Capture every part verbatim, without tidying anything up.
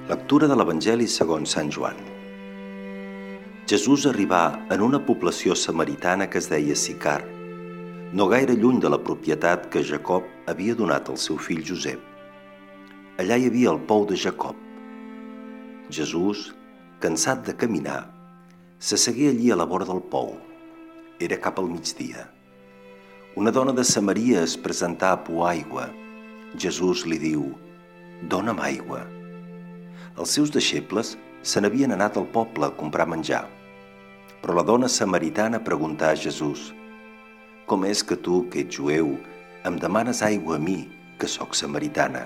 Lectura de l'Evangeli segons Sant Joan. Jesús arribà en una població samaritana que es deia Sicar, no gaire lluny de la propietat que Jacob havia donat al seu fill Josep. Allà hi havia el pou de Jacob. Jesús, cansat de caminar, s'assegué allí a la vora del pou. Era cap al migdia. Una dona de Samaria es presentà a pouar aigua. Jesús li diu: «Dona'm aigua». Els seus deixebles se n'havien anat al poble a comprar menjar. Però la dona samaritana preguntà a Jesús: «Com és que tu, que ets jueu, em demanes aigua a mi, que sóc samaritana?»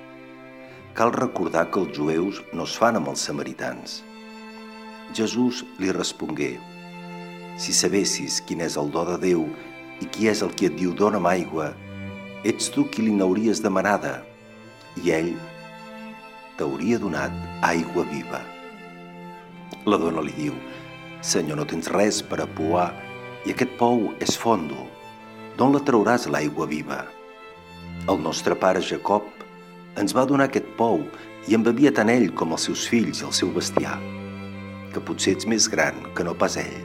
Cal recordar que els jueus no es fan amb els samaritans. Jesús li respongué: «Si sabessis quin és el do de Déu i qui és el qui et diu «dona'm aigua», ets tu qui li n'hauries demanada, i ell t'hauria donat aigua viva». La dona li diu: «Senyor, no tens res per a pouar i aquest pou és fondo. D'on la trauràs l'aigua viva? El nostre pare Jacob ens va donar aquest pou i en bevia tant ell com els seus fills i el seu bestiar, que potser ets més gran que no pas ell».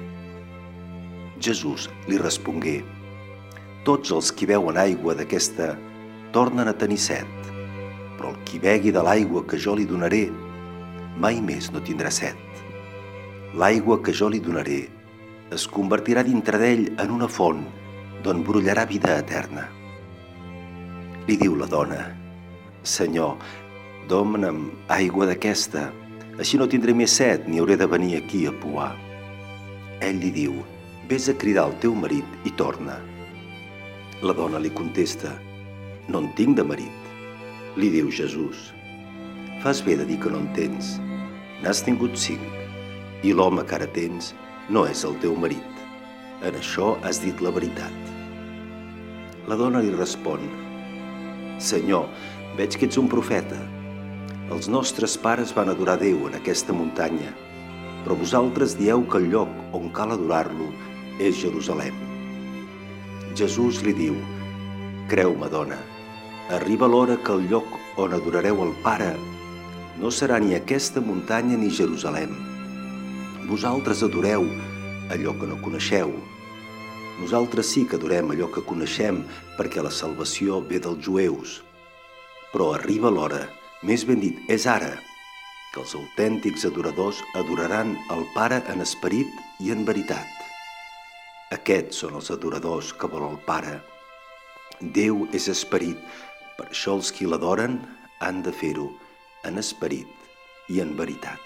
Jesús li respongué: «Tots els qui beuen aigua d'aquesta tornen a tenir set, però el qui begui de l'aigua que jo li donaré mai més no tindrà set. L'aigua que jo li donaré es convertirà dintre d'ell en una font d'on brollarà vida eterna». Li diu la dona: «Senyor, dona'm aigua d'aquesta, així no tindré més set ni hauré de venir aquí a pouar». Ell li diu: «Ves a cridar el teu marit i torna». La dona li contesta: «No en tinc de marit». Li diu Jesús: «Fas bé de dir que no en tens. N'has tingut cinc, i l'home que ara tens no és el teu marit. En això has dit la veritat». La dona li respon: «Senyor, veig que ets un profeta. Els nostres pares van adorar Déu en aquesta muntanya, però vosaltres dieu que el lloc on cal adorar-lo és Jerusalem». Jesús li diu: «Creu-me, dona, arriba l'hora que el lloc on adorareu el Pare no serà ni aquesta muntanya ni Jerusalem. Vosaltres adoreu allò que no coneixeu. Nosaltres sí que adorem allò que coneixem, perquè la salvació ve dels jueus. Però arriba l'hora, més ben dit, és ara, que els autèntics adoradors adoraran el Pare en esperit i en veritat. Aquests són els adoradors que vol el Pare. Déu és esperit, per això els qui l'adoren han de fer-ho en esperit i en veritat».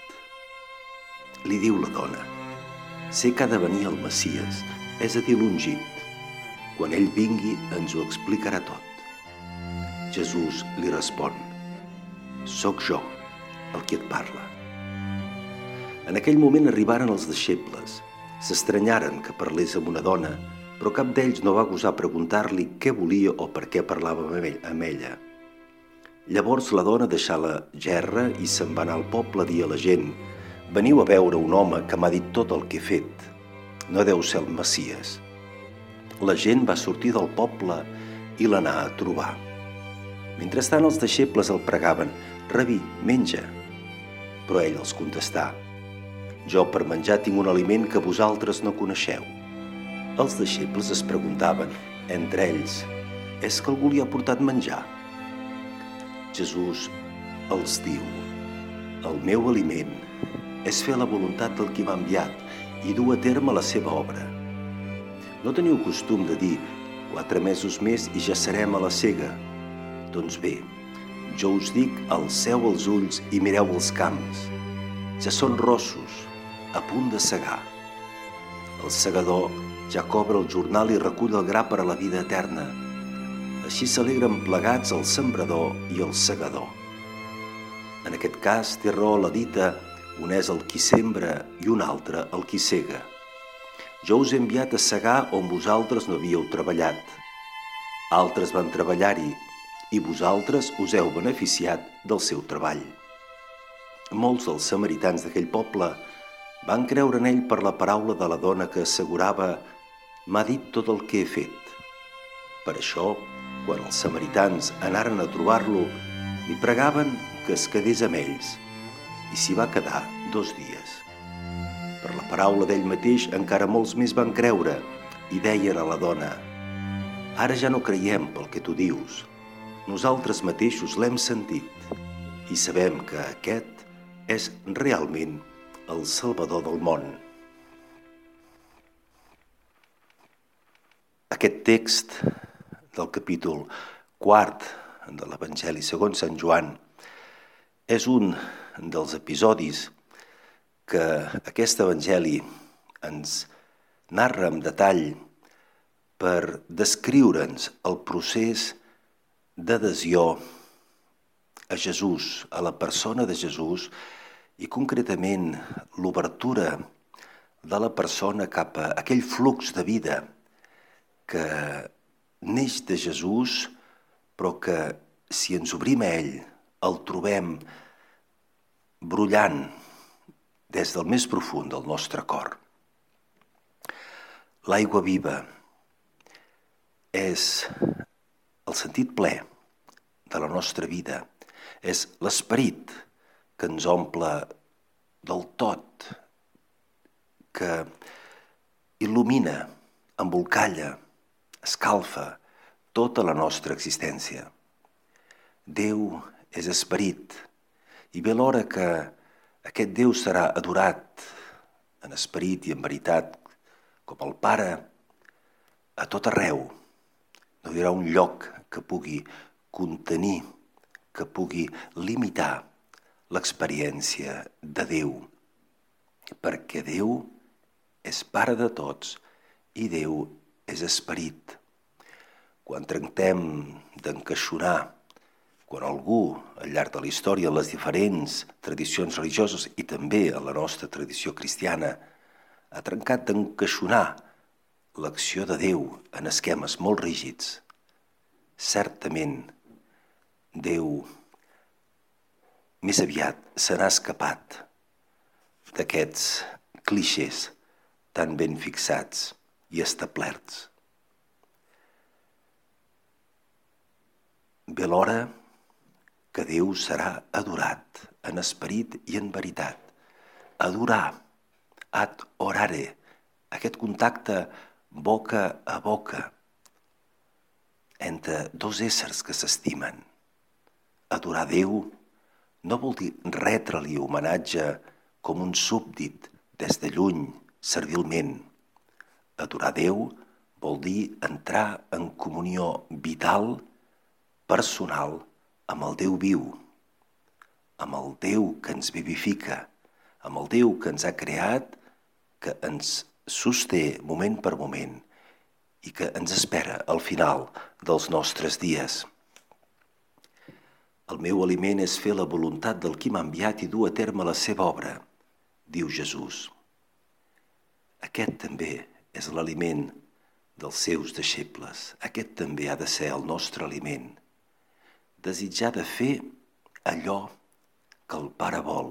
Li diu la dona: «Sé que ha de venir el Messies, és a dir, l'ungit. Quan ell vingui ens ho explicarà tot». Jesús li respon: «Soc jo, el qui et parla». En aquell moment arribaren els deixebles. S'estranyaren que parlés amb una dona, però cap d'ells no va gosar preguntar-li què volia o per què parlava amb ella. Llavors la dona deixà la gerra i se'n va anar al poble a dir a la gent: «Veniu a veure un home que m'ha dit tot el que he fet. No deu ser el Messies». La gent va sortir del poble i l'anà a trobar. Mentrestant els deixebles el pregaven: «Rabí, menja». Però ell els contestà: «Jo per menjar tinc un aliment que vosaltres no coneixeu». Els deixebles es preguntaven entre ells: «És que algú li ha portat menjar?» Jesús els diu: «El meu aliment és fer la voluntat del qui m'ha enviat i dur a terme la seva obra. No teniu costum de dir: quatre mesos més i ja serem a la sega? Doncs bé, jo us dic: alceu els ulls i mireu els camps. Ja són rossos, a punt de segar. El segador ja cobra el jornal i recull el gra per a la vida eterna. Així s'alegren plegats el sembrador i el segador. En aquest cas té raó la dita: un és el qui sembra i un altre el qui sega. Jo us he enviat a segar on vosaltres no havíeu treballat. Altres van treballar-hi i vosaltres us heu beneficiat del seu treball». Molts dels samaritans d'aquell poble van creure en ell per la paraula de la dona que assegurava: «M'ha dit tot el que he fet». Per això, quan els samaritans anaren a trobar-lo, li pregaven que es quedés amb ells, i s'hi va quedar dos dies. Per la paraula d'ell mateix encara molts més van creure i deien a la dona: «Ara ja no creiem pel que tu dius. Nosaltres mateixos l'hem sentit i sabem que aquest és realment el Salvador del món». Aquest text del capítol quart de l'Evangeli segons Sant Joan és un dels episodis que aquest Evangeli ens narra amb detall per descriure'ns el procés d'adhesió a Jesús, a la persona de Jesús, i concretament l'obertura de la persona cap a aquell flux de vida que neix de Jesús, però que si ens obrim a ell el trobem brollant des del més profund del nostre cor. L'aigua viva és el sentit ple de la nostra vida, és l'esperit que ens omple del tot, que il·lumina, embolcalla, escalfa tota la nostra existència. Déu és esperit i ve l'hora que aquest Déu serà adorat en esperit i en veritat com el Pare a tot arreu. No hi haurà un lloc que pugui contenir, que pugui limitar l'experiència de Déu, perquè Déu és Pare de tots i Déu és esperit. Quan tractem d'encaixonar, quan algú al llarg de la història, en les diferents tradicions religioses i també en la nostra tradició cristiana, ha trencat d'encaixonar l'acció de Déu en esquemes molt rígids, certament Déu més aviat se n'ha escapat d'aquests clixés tan ben fixats i establerts. Ve l'hora que Déu serà adorat en esperit i en veritat. Adorar, ad orare, aquest contacte boca a boca entre dos éssers que s'estimen. Adorar Déu no vol dir retre-li homenatge com un súbdit des de lluny, servilment. Adorar Déu vol dir entrar en comunió vital, personal, amb el Déu viu, amb el Déu que ens vivifica, amb el Déu que ens ha creat, que ens sosté moment per moment i que ens espera al final dels nostres dies. El meu aliment és fer la voluntat del qui m'ha enviat i dur a terme la seva obra, diu Jesús. Aquest també és l'aliment dels seus deixebles. Aquest també ha de ser el nostre aliment. Desitjar de fer allò que el Pare vol.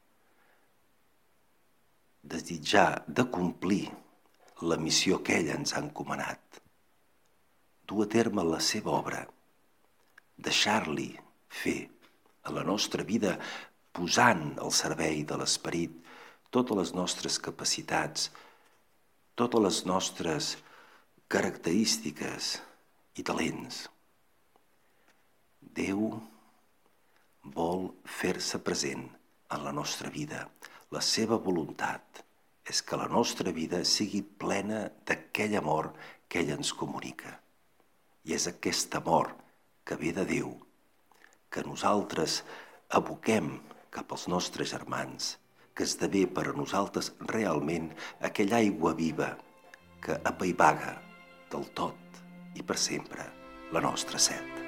Desitjar de complir la missió que ell ens ha encomanat. Dur a terme la seva obra. Deixar-li fer a la nostra vida posant al servei de l'esperit totes les nostres capacitats, totes les nostres característiques i talents. Déu vol fer-se present en la nostra vida. La seva voluntat és que la nostra vida sigui plena d'aquell amor que ell ens comunica. I és aquest amor que ve de Déu, que nosaltres aboquem cap als nostres germans, que esdevé per a nosaltres realment aquella aigua viva que apaivaga del tot i per sempre la nostra set.